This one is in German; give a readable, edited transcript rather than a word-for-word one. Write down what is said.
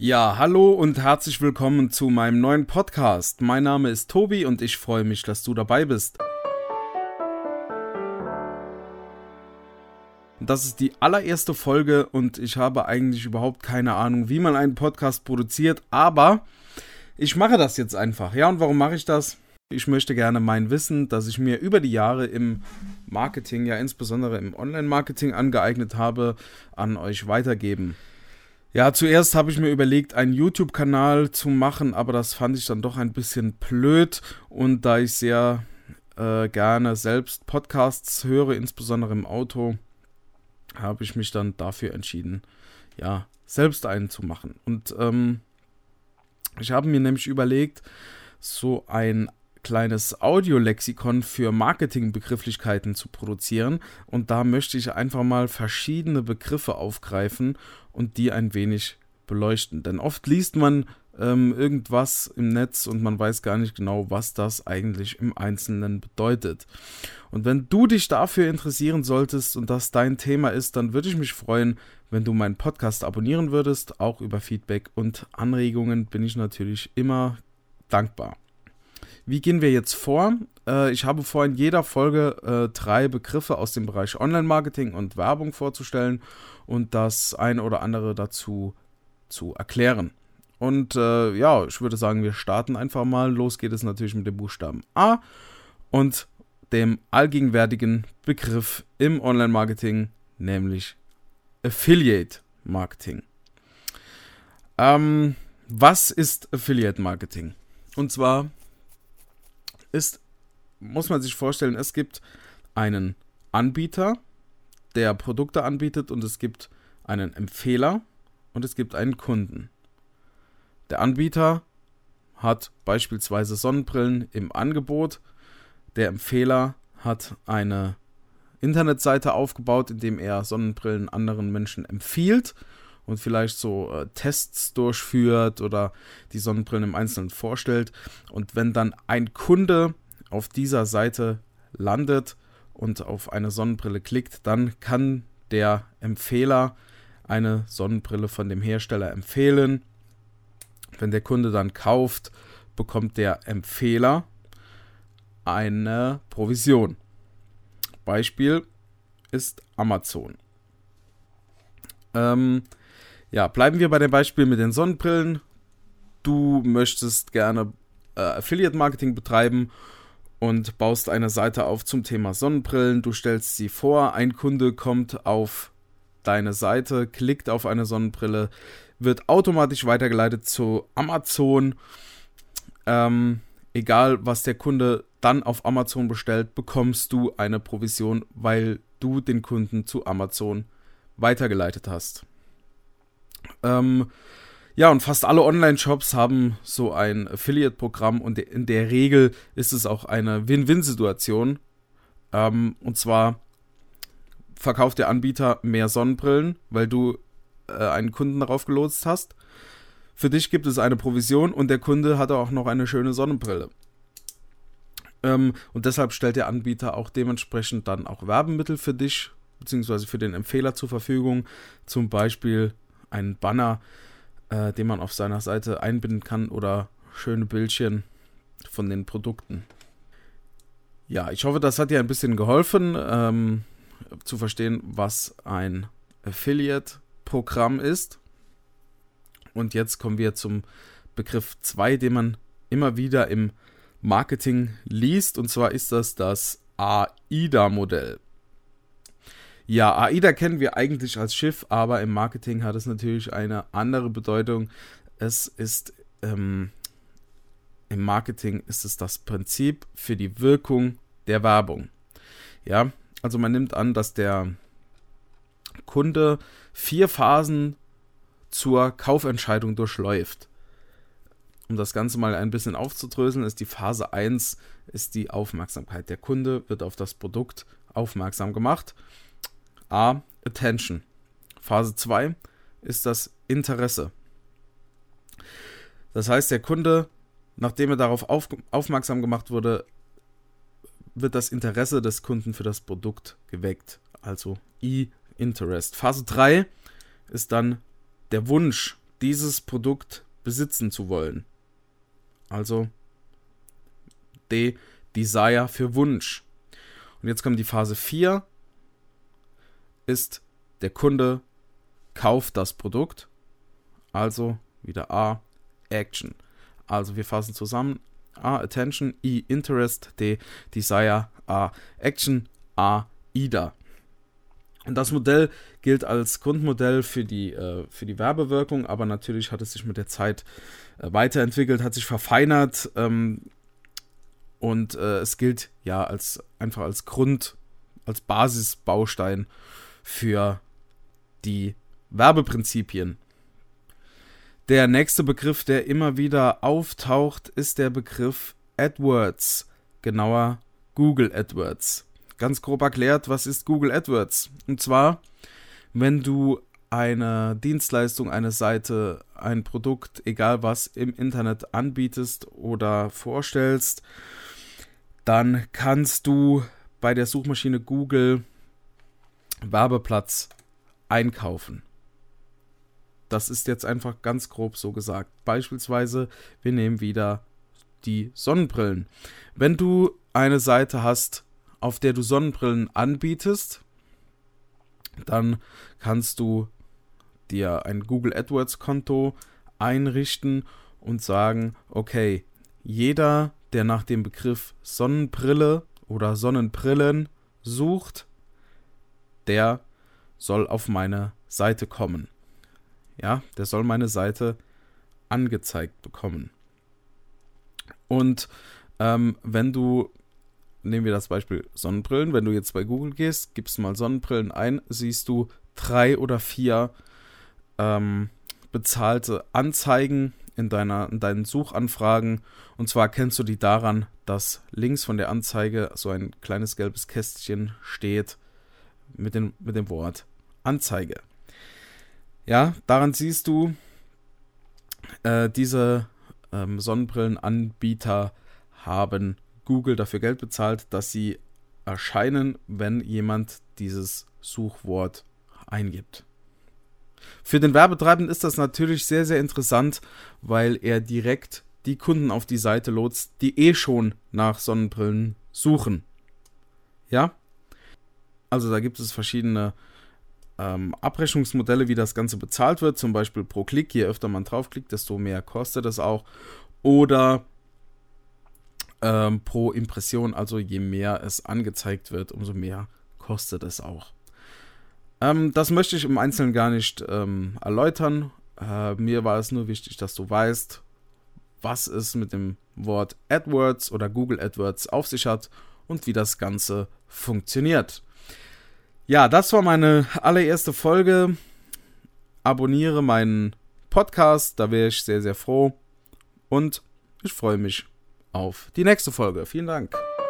Ja, hallo und herzlich willkommen zu meinem neuen Podcast. Mein Name ist Tobi und ich freue mich, dass du dabei bist. Das ist die allererste Folge und ich habe eigentlich überhaupt keine Ahnung, wie man einen Podcast produziert, aber ich mache das jetzt einfach. Ja, und warum mache ich das? Ich möchte gerne mein Wissen, das ich mir über die Jahre im Marketing, ja insbesondere im Online-Marketing angeeignet habe, an euch weitergeben. Ja, zuerst habe ich mir überlegt, einen YouTube-Kanal zu machen, aber das fand ich dann doch ein bisschen blöd. Und da ich sehr gerne selbst Podcasts höre, insbesondere im Auto, habe ich mich dann dafür entschieden, ja, selbst einen zu machen. Und ich habe mir nämlich überlegt, so ein kleines Audiolexikon für Marketingbegrifflichkeiten zu produzieren. Und da möchte ich einfach mal verschiedene Begriffe aufgreifen und die ein wenig beleuchten. Denn oft liest man irgendwas im Netz und man weiß gar nicht genau, was das eigentlich im Einzelnen bedeutet. Und wenn du dich dafür interessieren solltest und das dein Thema ist, dann würde ich mich freuen, wenn du meinen Podcast abonnieren würdest. Auch über Feedback und Anregungen bin ich natürlich immer dankbar. Wie gehen wir jetzt vor? Ich habe vor, in jeder Folge 3 Begriffe aus dem Bereich Online-Marketing und Werbung vorzustellen und das eine oder andere dazu zu erklären. Und ja, ich würde sagen, wir starten einfach mal. Los geht es natürlich mit dem Buchstaben A und dem allgegenwärtigen Begriff im Online-Marketing, nämlich Affiliate-Marketing. Was ist Affiliate-Marketing? Und zwar muss man sich vorstellen, es gibt einen Anbieter, der Produkte anbietet, und es gibt einen Empfehler und es gibt einen Kunden. Der Anbieter hat beispielsweise Sonnenbrillen im Angebot. Der Empfehler hat eine Internetseite aufgebaut, indem er Sonnenbrillen anderen Menschen empfiehlt und vielleicht so Tests durchführt oder die Sonnenbrillen im Einzelnen vorstellt. Und wenn dann ein Kunde auf dieser Seite landet und auf eine Sonnenbrille klickt, dann kann der Empfehler eine Sonnenbrille von dem Hersteller empfehlen. Wenn der Kunde dann kauft, bekommt der Empfehler eine Provision. Beispiel ist Amazon. Ja, bleiben wir bei dem Beispiel mit den Sonnenbrillen. Du möchtest gerne Affiliate-Marketing betreiben und baust eine Seite auf zum Thema Sonnenbrillen. Du stellst sie vor, ein Kunde kommt auf deine Seite, klickt auf eine Sonnenbrille, wird automatisch weitergeleitet zu Amazon. Egal, was der Kunde dann auf Amazon bestellt, bekommst du eine Provision, weil du den Kunden zu Amazon weitergeleitet hast. Ja, und fast alle Online-Shops haben so ein Affiliate-Programm und in der Regel ist es auch eine Win-Win-Situation. Und zwar verkauft der Anbieter mehr Sonnenbrillen, weil du einen Kunden darauf gelotst hast. Für dich gibt es eine Provision und der Kunde hat auch noch eine schöne Sonnenbrille. Und deshalb stellt der Anbieter auch dementsprechend dann auch Werbemittel für dich beziehungsweise für den Empfehler zur Verfügung. Zum Beispiel einen Banner, den man auf seiner Seite einbinden kann oder schöne Bildchen von den Produkten. Ja, ich hoffe, das hat dir ein bisschen geholfen, zu verstehen, was ein Affiliate-Programm ist. Und jetzt kommen wir zum Begriff 2, den man immer wieder im Marketing liest, und zwar ist das AIDA-Modell. Ja, AIDA kennen wir eigentlich als Schiff, aber im Marketing hat es natürlich eine andere Bedeutung. Es ist im Marketing ist es das Prinzip für die Wirkung der Werbung. Ja, also man nimmt an, dass der Kunde 4 Phasen zur Kaufentscheidung durchläuft. Um das Ganze mal ein bisschen aufzudröseln, ist die Phase 1 ist die Aufmerksamkeit. Der Kunde wird auf das Produkt aufmerksam gemacht. Attention. Phase 2 ist das Interesse. Das heißt, der Kunde, nachdem er darauf aufmerksam gemacht wurde, wird das Interesse des Kunden für das Produkt geweckt. Also E-Interest. Phase 3 ist dann der Wunsch, dieses Produkt besitzen zu wollen. Also Desire für Wunsch. Und jetzt kommt die Phase 4, ist der Kunde kauft das Produkt. Also wieder A, Action. Also wir fassen zusammen. A, Attention, I, Interest, D, Desire, A, Action, A, IDA. Und das Modell gilt als Grundmodell für die Werbewirkung, aber natürlich hat es sich mit der Zeit weiterentwickelt, hat sich verfeinert und es gilt ja einfach als Grund, als Basisbaustein für die Werbeprinzipien. Der nächste Begriff, der immer wieder auftaucht, ist der Begriff AdWords, genauer Google AdWords. Ganz grob erklärt, was ist Google AdWords? Und zwar, wenn du eine Dienstleistung, eine Seite, ein Produkt, egal was, im Internet anbietest oder vorstellst, dann kannst du bei der Suchmaschine Google Werbeplatz einkaufen. Das ist jetzt einfach ganz grob so gesagt. Beispielsweise, wir nehmen wieder die Sonnenbrillen. Wenn du eine Seite hast, auf der du Sonnenbrillen anbietest, dann kannst du dir ein Google AdWords Konto einrichten und sagen, okay, jeder, der nach dem Begriff Sonnenbrille oder Sonnenbrillen sucht, der soll auf meine Seite kommen. Ja, der soll meine Seite angezeigt bekommen. Und wenn du, nehmen wir das Beispiel Sonnenbrillen, wenn du jetzt bei Google gehst, gibst mal Sonnenbrillen ein, siehst du 3 oder 4 bezahlte Anzeigen in deinen Suchanfragen. Und zwar kennst du die daran, dass links von der Anzeige so ein kleines gelbes Kästchen steht mit dem Wort Anzeige. Ja, daran siehst du, diese Sonnenbrillenanbieter haben Google dafür Geld bezahlt, dass sie erscheinen, wenn jemand dieses Suchwort eingibt. Für den Werbetreibenden ist das natürlich sehr, sehr interessant, weil er direkt die Kunden auf die Seite lotst, die schon nach Sonnenbrillen suchen. Ja? Also da gibt es verschiedene Abrechnungsmodelle, wie das Ganze bezahlt wird, zum Beispiel pro Klick. Je öfter man draufklickt, desto mehr kostet es auch. Oder pro Impression, also je mehr es angezeigt wird, umso mehr kostet es auch. Das möchte ich im Einzelnen gar nicht erläutern. Mir war es nur wichtig, dass du weißt, was es mit dem Wort AdWords oder Google AdWords auf sich hat und wie das Ganze funktioniert. Ja, das war meine allererste Folge. Abonniere meinen Podcast, da wäre ich sehr, sehr froh. Und ich freue mich auf die nächste Folge. Vielen Dank.